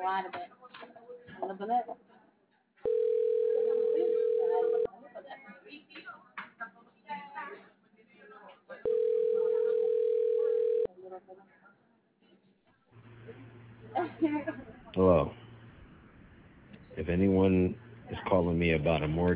Hello. If anyone is calling me about a mortgage